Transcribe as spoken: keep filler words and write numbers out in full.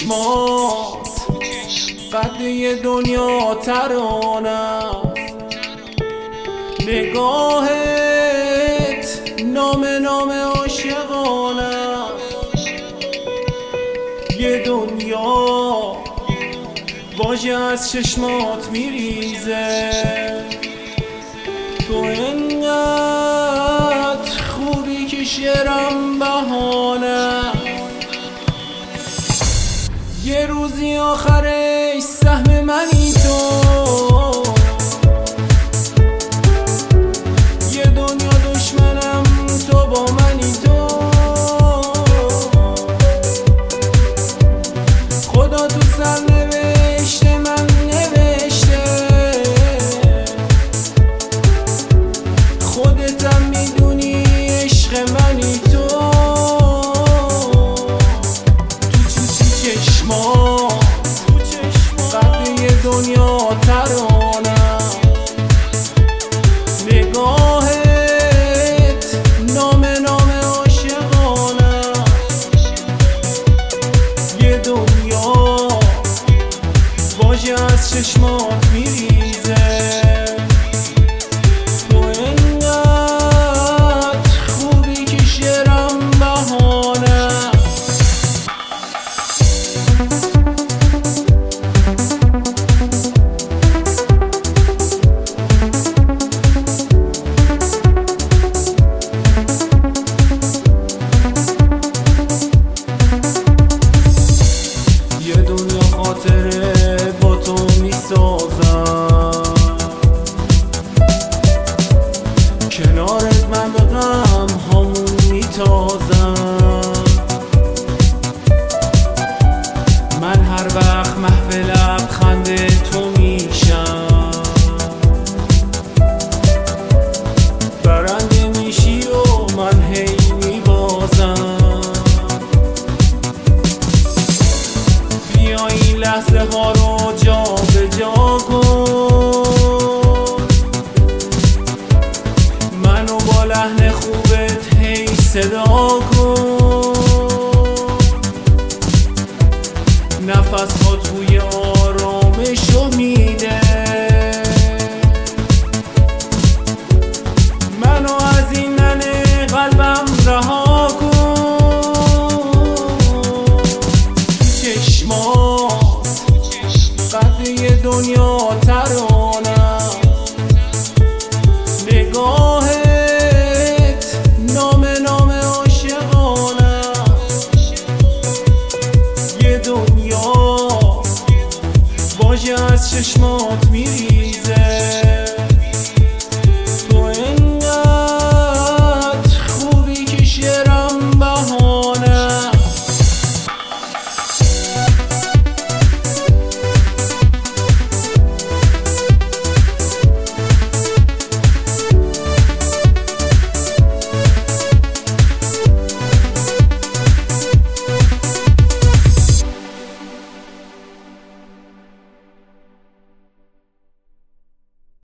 چشمات قد یه دنیا ترانه، نگاهت نام نام عاشقانه، یه دنیا واژه از چشمات میریزه. تو انقدر خوبی که شعرم بهانه، یه روزی آخرش سهم منی تو، یه دنیا دشمنم تو با منی تو. خدا تو سر نوشته من نوشته، خودتم میدونی عشق منی تو. قد یه دنیا ترانه، نگاهت نام نام عاشقانه، یه دنیا واژه از چشمات میریزه. تو انقدر خوبی که شعرم بهانه. خاطره با تو میسازم، کنارت من به غم هامون میتازم. من هر وقت محو لبخند تو میشم، برنده میشی و من هی میبازم. بیا این لحظه ها رو جا به جا کن، منو با لحن خوبت هی صدا کن. نفس ها توی آرامشو میده، منو از این من قلبم رها